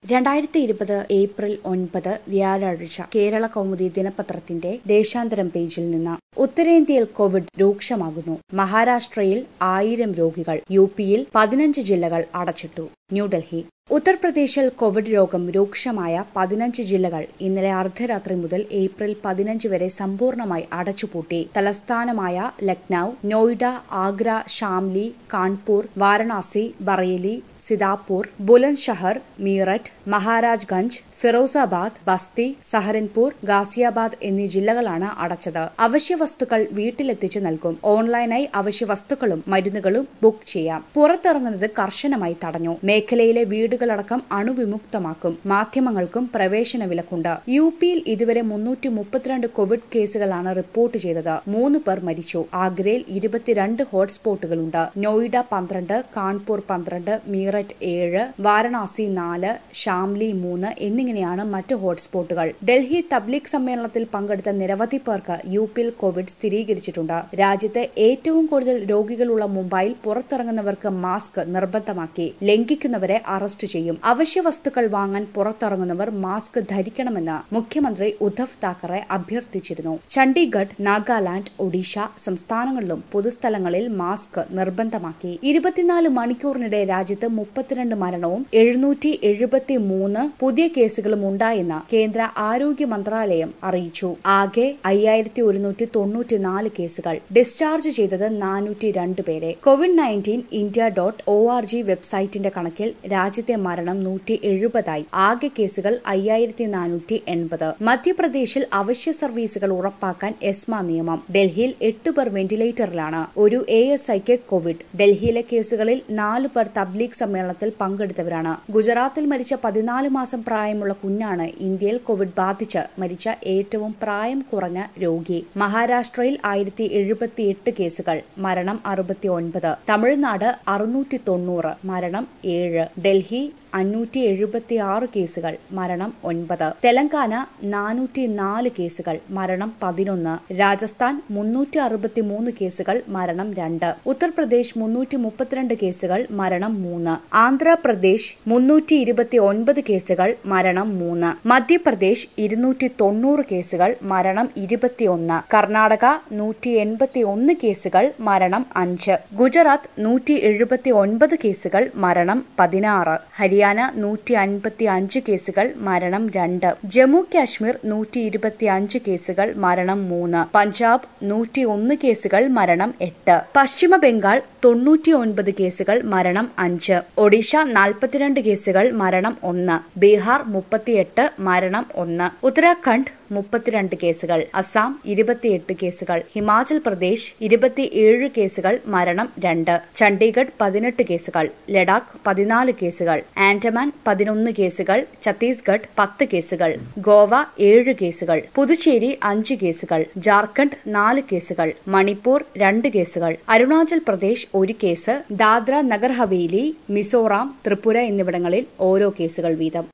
2020 April 9 വ്യാഴാഴ്ച കേരള കൗമുദി ദിനപത്രത്തിന്റെ ദേശാന്തരം പേജിൽ നിന്ന് ഉത്തരേന്ത്യയിൽ കോവിഡ് രൂക്ഷമാകുന്നു. മഹാരാഷ്ട്രയിൽ 1000 രോഗികൾ. യുപിയിൽ 15 ജില്ലകൾ അടച്ചിട്ടു. ന്യൂഡൽഹി ഉത്തർപ്രദേശിൽ കോവിഡ് രോഗം രൂക്ഷമായ 15 ജില്ലകൾ ഇന്നലെ അർദ്ധരാത്രി മുതൽ ഏപ്രിൽ 15 വരെ സമ്പൂർണ്ണമായി അടച്ചുപൂട്ടി. തലസ്ഥാനമായ ലക്നൌ, നോയിഡ, ആഗ്ര, ഷാംലി, കാൺപൂർ, വാരണാസി, ബറേലി, സിതാപൂർ, ബുലന്ദ്ഷഹർ, മീററ്റ്, മഹാരാജ്ഗഞ്ച്, ഫിറോസാബാദ്, ബസ്തി, സഹരൻപൂർ, ഗാസിയാബാദ് എന്നീ ജില്ലകളാണ് അടച്ചത്. അവശ്യവസ്തുക്കൾ വീട്ടിലെത്തിച്ചു നൽകും. ഓൺലൈനായി അവശ്യവസ്തുക്കളും മരുന്നുകളും ബുക്ക് ചെയ്യാം. പുറത്തിറങ്ങുന്നത് കർശനമായി തടഞ്ഞു. മേഖലയിലെ വീടുകളടക്കം അണുവിമുക്തമാക്കും. മാധ്യമങ്ങൾക്കും പ്രവേശന വിലക്കുണ്ട്. യുപിയിൽ ഇതുവരെ 332 കോവിഡ് കേസുകളാണ് റിപ്പോർട്ട് ചെയ്തത്. 3 പേർ മരിച്ചു. ആഗ്രയിൽ 22 ഹോട്ട്സ്പോട്ടുകളുണ്ട്. നോയിഡ 12, കാൺപൂർ 12, മീററ്റ് 7, വാരണാസി 4, ഷാംലി 3 എന്നിങ്ങനെയാണ് മറ്റ് ഹോട്ട്സ്പോട്ടുകൾ. ഡൽഹി തബ്ലീഗ് സമ്മേളനത്തിൽ പങ്കെടുത്ത നിരവധി പേർക്ക് യുപിയിൽ കോവിഡ് സ്ഥിരീകരിച്ചിട്ടുണ്ട്. രാജ്യത്ത് ഏറ്റവും കൂടുതൽ രോഗികളുള്ള മുംബൈയിൽ പുറത്തിറങ്ങുന്നവർക്ക് മാസ്ക് നിർബന്ധമാക്കി. ലംഘിക്കുന്നവരെ അറസ്റ്റ് ചെയ്യും. അവശ്യവസ്തുക്കൾ വാങ്ങാൻ പുറത്തിറങ്ങുന്നവർ മാസ്ക് ധരിക്കണമെന്ന് മുഖ്യമന്ത്രി ഉദ്ധവ് താക്കറെ അഭ്യർത്ഥിച്ചിരുന്നു. ചണ്ഡീഗഡ്, നാഗാലാന്റ്, ഒഡീഷ സംസ്ഥാനങ്ങളിലും പൊതുസ്ഥലങ്ങളിൽ മാസ്ക് നിർബന്ധമാക്കി. 24 മണിക്കൂറിനിടെ രാജ്യത്ത് 32 മരണവും 773 പുതിയ കേസുകളും ഉണ്ടായെന്ന് കേന്ദ്ര ആരോഗ്യ മന്ത്രാലയം അറിയിച്ചു. ആകെ 5194 കേസുകൾ. ഡിസ്ചാർജ് ചെയ്തത് 402 പേരെ. COVID-19 India.org വെബ്സൈറ്റിന്റെ കണക്കിൽ രാജ്യത്തെ മരണം 170 ആകെ കേസുകൾ 5480. മധ്യപ്രദേശിൽ അവശ്യ സർവീസുകൾ ഉറപ്പാക്കാൻ എസ്മ നിയമം. ഡൽഹിയിൽ 8 പേർ വെന്റിലേറ്ററിലാണ്. ഒരു ASIക്ക് കോവിഡ്. ഡൽഹിയിലെ കേസുകളിൽ 4 പേർ തബ്ലീഗ് സമ്മേളനത്തിൽ പങ്കെടുത്തവരാണ്. ഗുജറാത്തിൽ മരിച്ച 14 മാസം പ്രായമുള്ള കുഞ്ഞാണ് ഇന്ത്യയിൽ കോവിഡ് ബാധിച്ച് മരിച്ച ഏറ്റവും പ്രായം കുറഞ്ഞ രോഗി. മഹാരാഷ്ട്രയിൽ 1078 കേസുകൾ, മരണം 69. തമിഴ്നാട് 690, മരണം 7. ഡൽഹി 576 കേസുകൾ, മരണം 9. തെലങ്കാന 404 കേസുകൾ, മരണം 11. രാജസ്ഥാൻ 363 കേസുകൾ, മരണം 2. ഉത്തർപ്രദേശ് 332 കേസുകൾ, മരണം 3. ആന്ധ്രാപ്രദേശ് 329 കേസുകൾ, മരണം 3. മധ്യപ്രദേശ് 290 കേസുകൾ, മരണം 21. കർണാടക 181 കേസുകൾ, മരണം 5. ഗുജറാത്ത് 179 കേസുകൾ, മരണം 16. ഹരിയാന 155 കേസുകൾ, മരണം 2. ജമ്മു കാശ്മീർ 125 കേസുകൾ, മരണം 3. പഞ്ചാബ് 101 കേസുകൾ, മരണം 8. പശ്ചിമ ബംഗാൾ 99 കേസുകൾ, മരണം 5. ഒഡീഷ 42 കേസുകൾ, മരണം 1. ബീഹാർ 38, മരണം 1. ഉത്തരാഖണ്ഡ് 32 കേസുകൾ, അസം 28 കേസുകൾ, ഹിമാചൽ പ്രദേശ് 27 കേസുകൾ, മരണം 2. ചണ്ഡീഗഡ് 18 കേസുകൾ, ലഡാക്ക് 14 കേസുകൾ, ആൻഡമാൻ 11 കേസുകൾ, ഛത്തീസ്ഗഡ് 10 കേസുകൾ, ഗോവ 7 കേസുകൾ, പുതുച്ചേരി 5 കേസുകൾ, ജാർഖണ്ഡ് 4 കേസുകൾ, മണിപ്പൂർ 2 കേസുകൾ, അരുണാചൽ പ്രദേശ് 1 കേസ്, ദാദ്ര നഗർ ഹവേലി, മിസോറാം, ത്രിപുര എന്നിവിടങ്ങളിൽ ഓരോ കേസുകൾ വീതം.